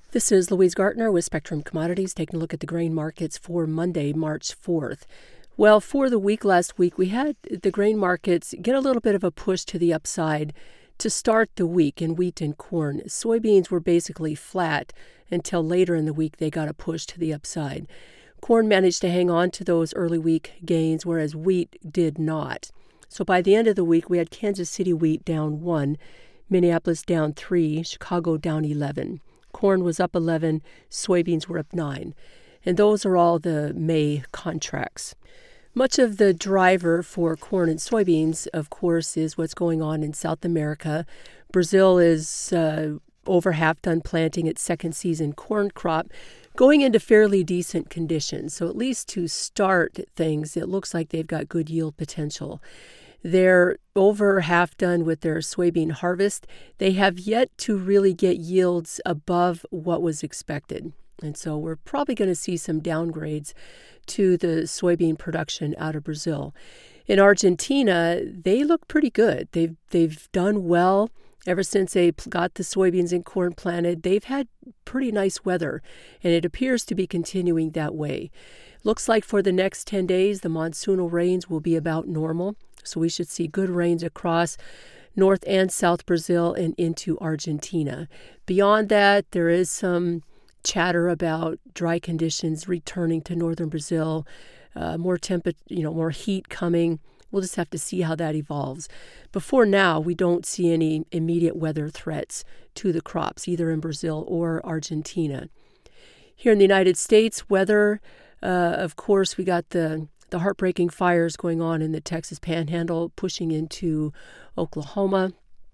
This is Louise Gartner with Spectrum Commodities, taking a look at the grain markets for Monday, March 4th. Well, for the week last week, we had the grain markets get a little bit of a push to the upside to start the week in wheat and corn. Soybeans were basically flat until later in the week they got a push to the upside. Corn managed to hang on to those early week gains, whereas wheat did not. So by the end of the week, we had Kansas City wheat down 1, Minneapolis down 3, Chicago down 11. Corn was up 11, soybeans were up 9. And those are all the May contracts. Much of the driver for corn and soybeans, of course, is what's going on in South America. Brazil is over half done planting its second season corn crop, going into fairly decent conditions. So at least to start things, it looks like they've got good yield potential. They're over half done with their soybean harvest. They have yet to really get yields above what was expected. And so we're probably going to see some downgrades to the soybean production out of Brazil. In Argentina, they look pretty good. They've done well ever since they got the soybeans and corn planted. They've had pretty nice weather, and it appears to be continuing that way. Looks like for the next 10 days, the monsoonal rains will be about normal. So we should see good rains across North and South Brazil and into Argentina. Beyond that, there is some chatter about dry conditions returning to northern Brazil, more heat coming. We'll just have to see how that evolves. Before now, we don't see any immediate weather threats to the crops, either in Brazil or Argentina. Here in the United States, weather, of course, we got the heartbreaking fires going on in the Texas Panhandle, pushing into Oklahoma.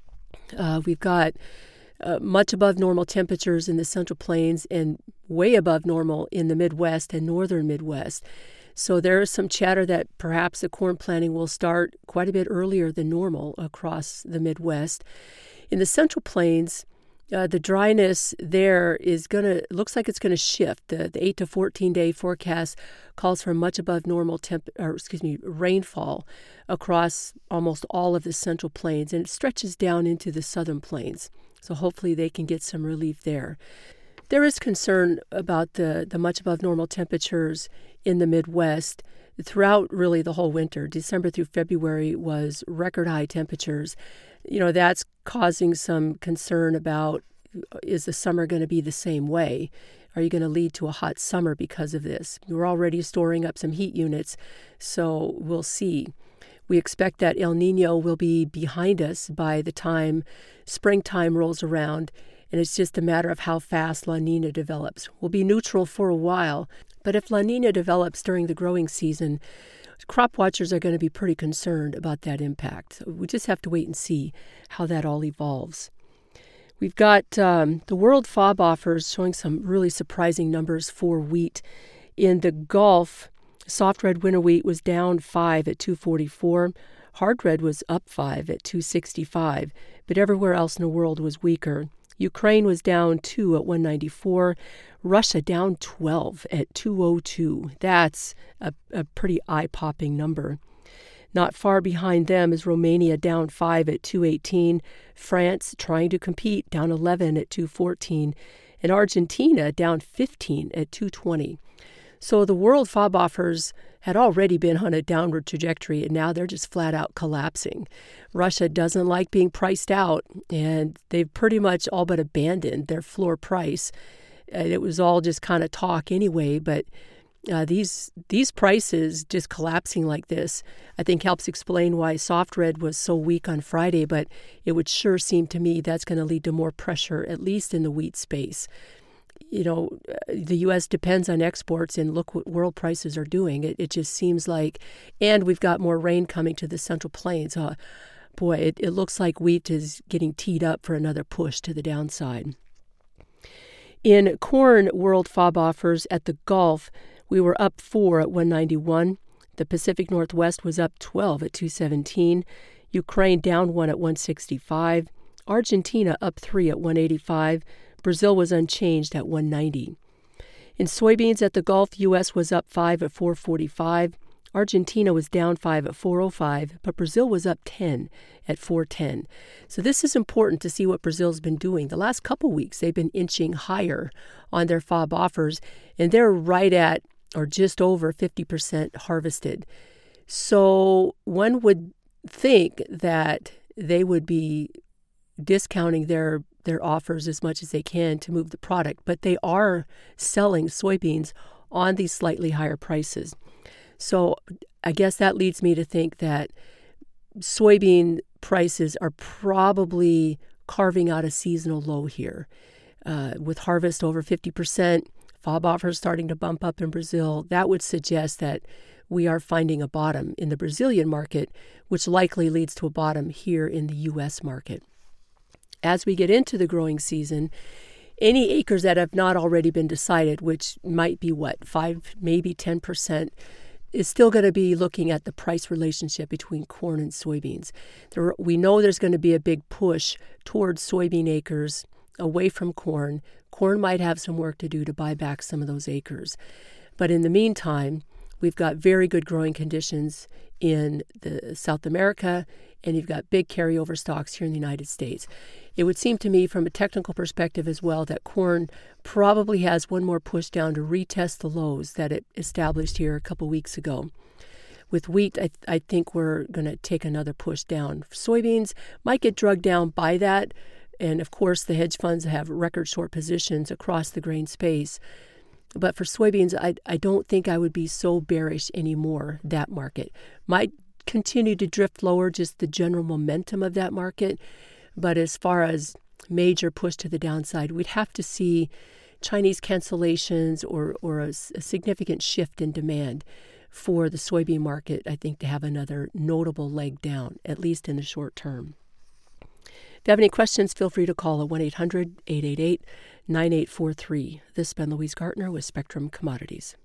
We've got much above normal temperatures in the Central Plains and way above normal in the Midwest and northern Midwest. So there is some chatter that perhaps the corn planting will start quite a bit earlier than normal across the Midwest. In the Central Plains, the dryness there looks like it's going to shift. The 8 to 14 day forecast calls for much above normal rainfall across almost all of the Central Plains, and it stretches down into the Southern Plains. So hopefully they can get some relief there. There is concern about the much above normal temperatures in the Midwest throughout really the whole winter. December through February was record high temperatures. That's causing some concern about, is the summer going to be the same way? Are you going to lead to a hot summer because of this? We're already storing up some heat units, so we'll see. We expect that El Nino will be behind us by the time springtime rolls around, and it's just a matter of how fast La Nina develops. We'll be neutral for a while, but if La Nina develops during the growing season, crop watchers are going to be pretty concerned about that impact. So we just have to wait and see how that all evolves. We've got the world FOB offers showing some really surprising numbers for wheat. In the Gulf, soft red winter wheat was down 5 at 244. Hard red was up 5 at 265, but everywhere else in the world was weaker. Ukraine was down 2 at 194. Russia down 12 at 202. That's a pretty eye-popping number. Not far behind them is Romania down 5 at 218. France trying to compete down 11 at 214. And Argentina down 15 at 220. So the world FOB offers had already been on a downward trajectory, and now they're just flat out collapsing. Russia doesn't like being priced out, and they've pretty much all but abandoned their floor price. It was all just kind of talk anyway, but these prices just collapsing like this, I think helps explain why soft red was so weak on Friday, but it would sure seem to me that's going to lead to more pressure, at least in the wheat space. The U.S. depends on exports, and look what world prices are doing. It just seems like, and we've got more rain coming to the Central Plains. It looks like wheat is getting teed up for another push to the downside. In corn world FOB offers at the Gulf, we were up 4 at 191. The Pacific Northwest was up 12 at 217. Ukraine down 1 at 165. Argentina up 3 at 185. Brazil was unchanged at 190. In soybeans at the Gulf, U.S. was up 5 at 445. Argentina was down 5 at 405, but Brazil was up 10 at 410. So this is important to see what Brazil's been doing. The last couple weeks, they've been inching higher on their FOB offers, and they're right at or just over 50% harvested. So one would think that they would be discounting their offers as much as they can to move the product, but they are selling soybeans on these slightly higher prices. So I guess that leads me to think that soybean prices are probably carving out a seasonal low here. With harvest over 50%, FOB offers starting to bump up in Brazil, that would suggest that we are finding a bottom in the Brazilian market, which likely leads to a bottom here in the U.S. market. As we get into the growing season, any acres that have not already been decided, which might be 5, maybe 10%, is still going to be looking at the price relationship between corn and soybeans. We know there's going to be a big push towards soybean acres away from corn. Corn might have some work to do to buy back some of those acres. But in the meantime, we've got very good growing conditions in South America, and you've got big carryover stocks here in the United States. It would seem to me from a technical perspective as well that corn probably has one more push down to retest the lows that it established here a couple weeks ago. With wheat, I think we're going to take another push down. Soybeans might get drugged down by that, and of course the hedge funds have record short positions across the grain space. But for soybeans, I don't think I would be so bearish anymore, that market. Might continue to drift lower, just the general momentum of that market. But as far as major push to the downside, we'd have to see Chinese cancellations or a significant shift in demand for the soybean market, I think, to have another notable leg down, at least in the short term. If you have any questions, feel free to call at 1-800-888-9843. This has been Louise Gartner with Spectrum Commodities.